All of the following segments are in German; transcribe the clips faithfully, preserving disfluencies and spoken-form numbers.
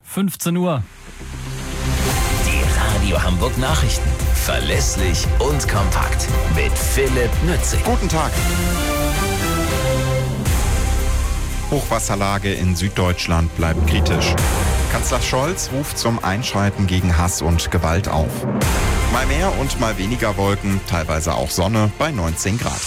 fünfzehn Uhr. Die Radio Hamburg Nachrichten. Verlässlich und kompakt. Mit Philipp Nützig. Guten Tag. Hochwasserlage in Süddeutschland bleibt kritisch. Kanzler Scholz ruft zum Einschreiten gegen Hass und Gewalt auf. Mal mehr und mal weniger Wolken, teilweise auch Sonne bei neunzehn Grad.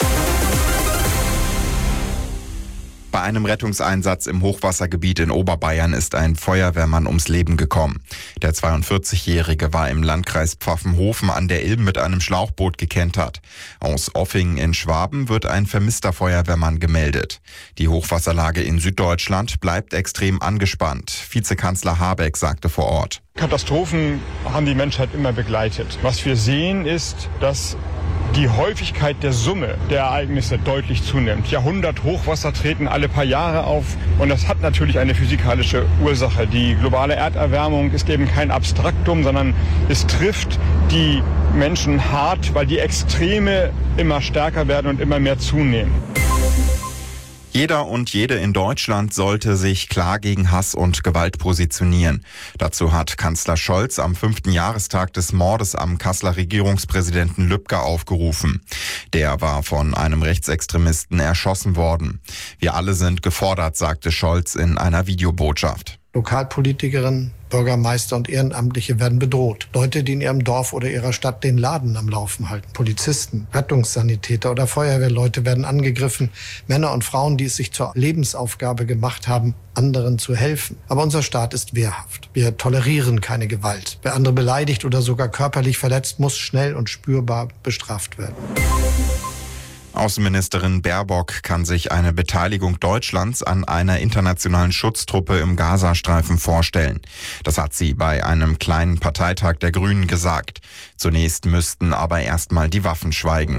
Bei einem Rettungseinsatz im Hochwassergebiet in Oberbayern ist ein Feuerwehrmann ums Leben gekommen. Der zweiundvierzigjährige war im Landkreis Pfaffenhofen an der Ilm mit einem Schlauchboot gekentert. Aus Offingen in Schwaben wird ein vermisster Feuerwehrmann gemeldet. Die Hochwasserlage in Süddeutschland bleibt extrem angespannt. Vizekanzler Habeck sagte vor Ort: Katastrophen haben die Menschheit immer begleitet. Was wir sehen ist, dass die Häufigkeit der Summe der Ereignisse deutlich zunimmt. Jahrhundert Hochwasser treten alle paar Jahre auf und das hat natürlich eine physikalische Ursache. Die globale Erderwärmung ist eben kein Abstraktum, sondern es trifft die Menschen hart, weil die Extreme immer stärker werden und immer mehr zunehmen. Jeder und jede in Deutschland sollte sich klar gegen Hass und Gewalt positionieren. Dazu hat Kanzler Scholz am fünften Jahrestag des Mordes am Kasseler Regierungspräsidenten Lübcke aufgerufen. Der war von einem Rechtsextremisten erschossen worden. Wir alle sind gefordert, sagte Scholz in einer Videobotschaft. Lokalpolitikerinnen, Bürgermeister und Ehrenamtliche werden bedroht. Leute, die in ihrem Dorf oder ihrer Stadt den Laden am Laufen halten. Polizisten, Rettungssanitäter oder Feuerwehrleute werden angegriffen. Männer und Frauen, die es sich zur Lebensaufgabe gemacht haben, anderen zu helfen. Aber unser Staat ist wehrhaft. Wir tolerieren keine Gewalt. Wer andere beleidigt oder sogar körperlich verletzt, muss schnell und spürbar bestraft werden. Außenministerin Baerbock kann sich eine Beteiligung Deutschlands an einer internationalen Schutztruppe im Gazastreifen vorstellen. Das hat sie bei einem kleinen Parteitag der Grünen gesagt. Zunächst müssten aber erstmal die Waffen schweigen.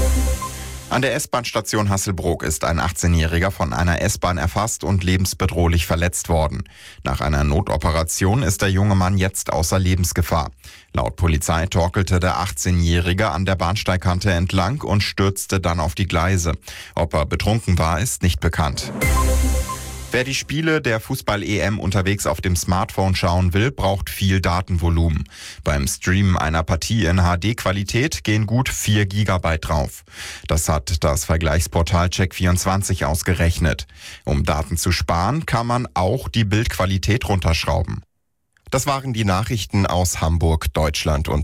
An der S-Bahn-Station Hasselbrook ist ein achtzehnjähriger von einer S-Bahn erfasst und lebensbedrohlich verletzt worden. Nach einer Notoperation ist der junge Mann jetzt außer Lebensgefahr. Laut Polizei torkelte der achtzehnjährige an der Bahnsteigkante entlang und stürzte dann auf die Gleise. Ob er betrunken war, ist nicht bekannt. Wer die Spiele der Fußball-E M unterwegs auf dem Smartphone schauen will, braucht viel Datenvolumen. Beim Streamen einer Partie in H D-Qualität gehen gut vier Gigabyte drauf. Das hat das Vergleichsportal Check vierundzwanzig ausgerechnet. Um Daten zu sparen, kann man auch die Bildqualität runterschrauben. Das waren die Nachrichten aus Hamburg, Deutschland und